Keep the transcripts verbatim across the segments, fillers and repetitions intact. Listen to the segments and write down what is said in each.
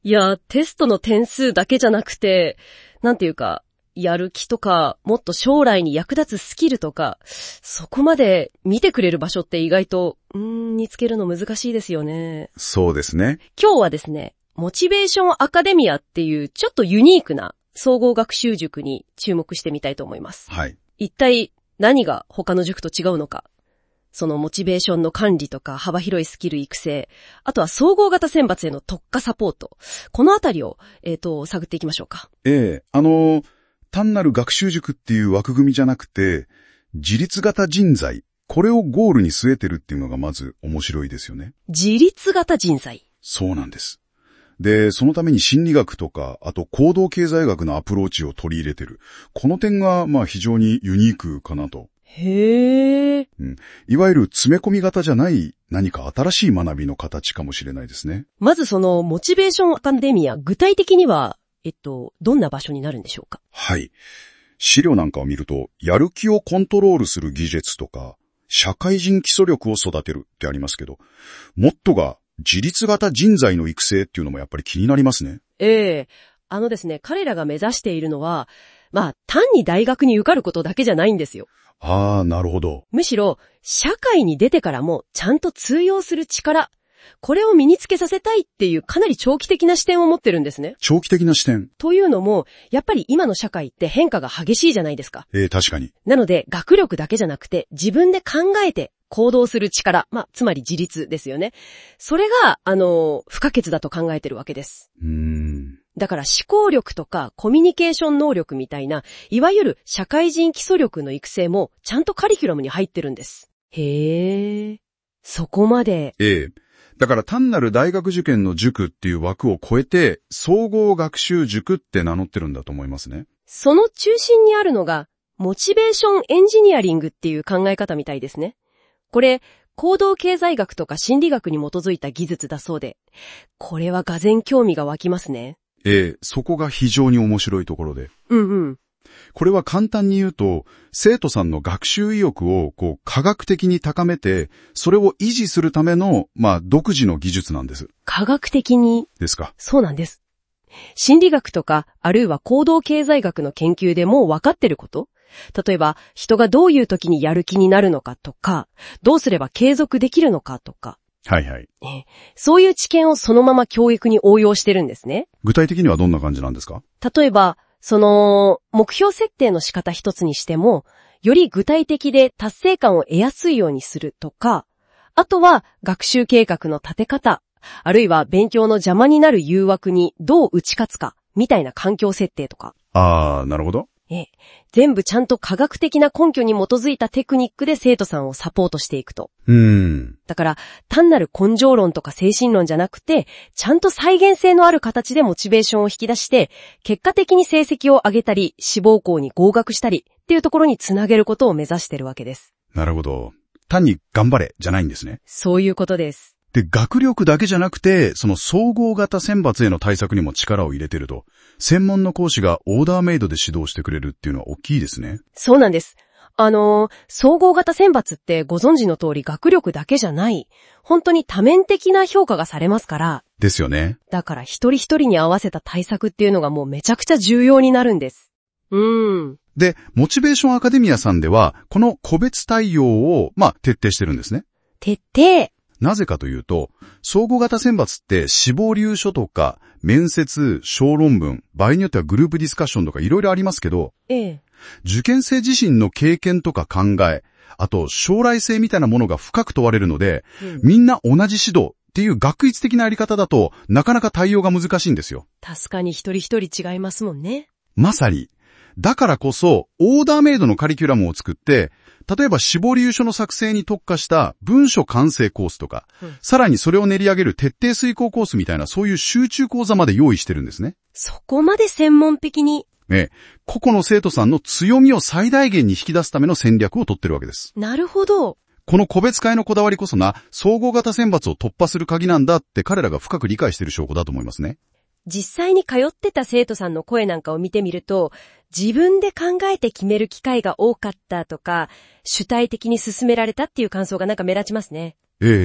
いや、テストの点数だけじゃなくて、なんていうか、やる気とか、もっと将来に役立つスキルとか、そこまで見てくれる場所って意外と、うーん、見つけるの難しいですよね。 そうですね。 今日はですね、モチベーションアカデミアっていうちょっとユニークな総合学習塾に注目してみたいと思います。 はい。 一体何が他の塾と違うのか。そのモチベーションの管理とか幅広いスキル育成、あとは総合型選抜への特化サポート。このあたりを、えっと、探っていきましょうか。 ええ、あの、単なる学習塾っていう枠組みじゃなくて、自立型人材、これをゴールに据えてるっていうのがまず面白いですよね。 自立型人材。 そうなんです。で、そのために心理学とか、あと行動経済学のアプローチを取り入れてる。この点が、まあ非常にユニークかなと。 へー。 うん。いわゆる詰め込み型じゃない何か新しい学びの形かもしれないですね。 まずそのモチベーションアカデミア、具体的には、えっと、どんな場所になるんでしょうか？ はい。資料なんかを見ると、やる気をコントロールする技術とか、社会人基礎力を育てるってありますけど、モットーが自立型人材の育成っていうのもやっぱり気になりますね。 ええ。あのですね、彼らが目指しているのは、まあ、単に大学に受かることだけじゃないんですよ。 ああ、なるほど。 むしろ、社会に出てからもちゃんと通用する力、これを身につけさせたいっていうかなり長期的な視点を持ってるんですね。 長期的な視点。 というのも、やっぱり今の社会って変化が激しいじゃないですか。 ええ、確かに。 なので、学力だけじゃなくて、自分で考えて行動する力、まあ、つまり自立ですよね。それが、あの、不可欠だと考えてるわけです。 うーん。 だから思考力とかコミュニケーション能力みたいな、いわゆる社会人基礎力の育成もちゃんとカリキュラムに入ってるんです。へー。そこまで。 ええ。だから単なる大学受験の塾っていう枠を超えて、総合学習塾って名乗ってるんだと思いますね。 その中心にあるのが、モチベーションエンジニアリングっていう考え方みたいですね。これ、行動経済学とか心理学に基づいた技術だそうで、これはがぜん興味が湧きますね。 ええ、そこが非常に面白いところで。 うんうん。 これは簡単に言うと、生徒さんの学習意欲をこう科学的に高めて、それを維持するための、まあ、独自の技術なんです。 科学的に。 ですか。 そうなんです。心理学とか、あるいは行動経済学の研究でもう分かってること？例えば、人がどういう時にやる気になるのかとか、どうすれば継続できるのかとか。 はいはい。 ね、そういう知見をそのまま教育に応用してるんですね。 具体的にはどんな感じなんですか？ 例えば、その、目標設定の仕方一つにしても、より具体的で達成感を得やすいようにするとか、あとは学習計画の立て方、あるいは勉強の邪魔になる誘惑にどう打ち勝つか、みたいな環境設定とか。 ああ、なるほど。 ええ、全部ちゃんと科学的な根拠に基づいたテクニックで生徒さんをサポートしていくと。 うーん。 だから、単なる根性論とか精神論じゃなくて、ちゃんと再現性のある形でモチベーションを引き出して、結果的に成績を上げたり、志望校に合格したりっていうところにつなげることを目指してるわけです。 なるほど。単に頑張れじゃないんですね。 そういうことです。 で、学力だけじゃなくて、その総合型選抜への対策にも力を入れてると、専門の講師がオーダーメイドで指導してくれるっていうのは大きいですね。 そうなんです。あのー、総合型選抜ってご存知の通り学力だけじゃない、本当に多面的な評価がされますから。 ですよね。 だから一人一人に合わせた対策っていうのがもうめちゃくちゃ重要になるんです。うーん。 で、モチベーションアカデミアさんでは、この個別対応を、まあ、徹底してるんですね。 徹底。 なぜかというと、総合型選抜って志望留書とか、面接、小論文、場合によってはグループディスカッションとかいろいろありますけど、 ええ、 受験生自身の経験とか考え、あと将来性みたいなものが深く問われるので、うん、みんな同じ指導っていう学術的なやり方だとなかなか対応が難しいんですよ。 確かに一人一人違いますもんね。 まさに。だからこそ、オーダーメイドのカリキュラムを作って、例えば志望留書の作成に特化した文書完成コースとか、うん、さらにそれを練り上げる徹底遂行コースみたいなそういう集中講座まで用意してるんですね。 そこまで専門的に。 ね、個々の生徒さんの強みを最大限に引き出すための戦略を取ってるわけです。 なるほど。 この個別化へのこだわりこそが総合型選抜を突破する鍵なんだって彼らが深く理解している証拠だと思いますね。 実際に通ってた生徒さんの声なんかを見てみると、自分で考えて決める機会が多かったとか、主体的に進められたっていう感想がなんか目立ちますね。 ええ。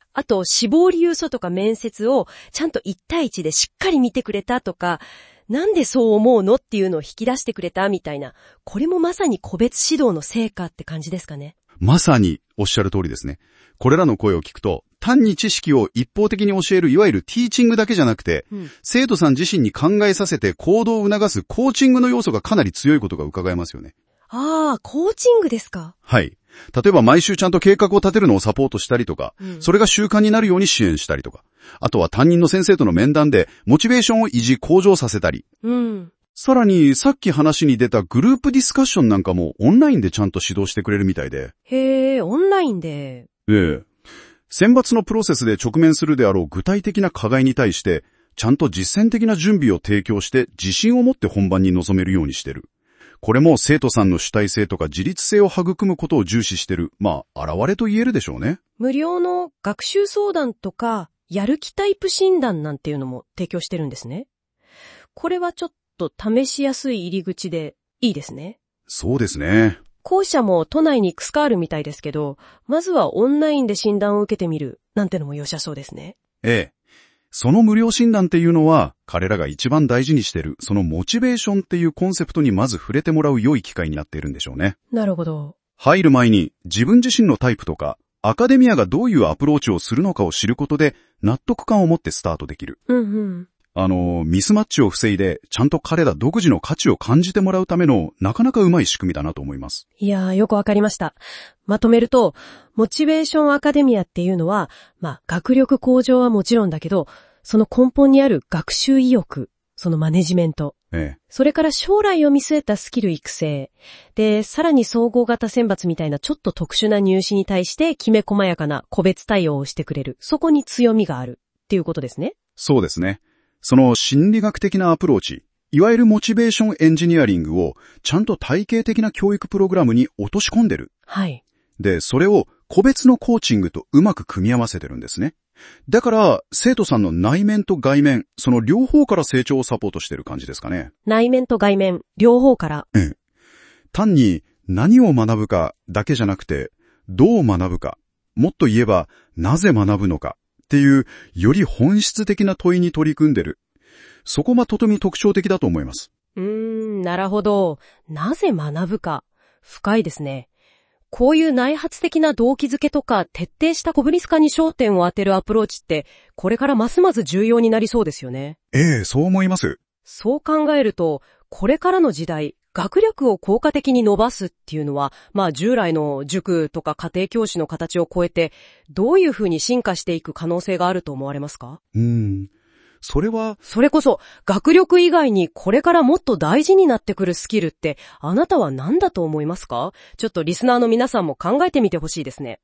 あと、死亡理由書とか面接をちゃんと一対一でしっかり見てくれたとか、なんでそう思うのっていうのを引き出してくれたみたいな、これもまさに個別指導の成果って感じですかね。 まさにおっしゃる通りですね。これらの声を聞くと、単に知識を一方的に教えるいわゆるティーチングだけじゃなくて、うん、生徒さん自身に考えさせて行動を促すコーチングの要素がかなり強いことが伺えますよね。 ああ、コーチングですか。 はい。例えば毎週ちゃんと計画を立てるのをサポートしたりとか、うん、それが習慣になるように支援したりとか、あとは担任の先生との面談でモチベーションを維持向上させたり、 うん、 さらにさっき話に出たグループディスカッションなんかもオンラインでちゃんと指導してくれるみたいで。 へえ、オンラインで。 ええ。選抜のプロセスで直面するであろう具体的な課題に対して、ちゃんと実践的な準備を提供して自信を持って本番に臨めるようにしてる。これも生徒さんの主体性とか自立性を育むことを重視してる、まあ、現れと言えるでしょうね。 無料の学習相談とか、やる気タイプ診断なんていうのも提供してるんですね。これはちょっと試しやすい入り口でいいですね。 そうですね。 校舎も都内にいくつかあるみたいですけど、まずはオンラインで診断を受けてみるなんてのも良さそうですね。 ええ。その無料診断っていうのは、彼らが一番大事にしている、そのモチベーションっていうコンセプトにまず触れてもらう良い機会になっているんでしょうね。 なるほど。 入る前に自分自身のタイプとか、アカデミアがどういうアプローチをするのかを知ることで、納得感を持ってスタートできる。 うんうん。 あの、ミスマッチを防いで、ちゃんと彼ら独自の価値を感じてもらうための、なかなかうまい仕組みだなと思います。 いやー、よくわかりました。まとめると、モチベーションアカデミアっていうのは、まあ、学力向上はもちろんだけど、その根本にある学習意欲、そのマネジメント、 ええ、 それから将来を見据えたスキル育成、で、さらに総合型選抜みたいなちょっと特殊な入試に対してきめ細やかな個別対応をしてくれる、そこに強みがあるっていうことですね。 そうですね。その心理学的なアプローチ、いわゆるモチベーションエンジニアリングをちゃんと体系的な教育プログラムに落とし込んでる。 はい。 で、それを個別のコーチングとうまく組み合わせてるんですね。だから、生徒さんの内面と外面、その両方から成長をサポートしてる感じですかね。 内面と外面、両方から。 ええ。単に何を学ぶかだけじゃなくて、どう学ぶか、もっと言えばなぜ学ぶのかっていう、より本質的な問いに取り組んでる。そこがとても特徴的だと思います。 うーん、なるほど。なぜ学ぶか。深いですね。こういう内発的な動機づけとか徹底したコブリス化に焦点を当てるアプローチってこれからますます重要になりそうですよね。 ええ、そう思います。 そう考えるとこれからの時代学力を効果的に伸ばすっていうのはまあ従来の塾とか家庭教師の形を超えてどういうふうに進化していく可能性があると思われますか？ うーん。それは、 それこそ学力以外にこれからもっと大事になってくるスキルってあなたは何だと思いますか？ちょっとリスナーの皆さんも考えてみてほしいですね。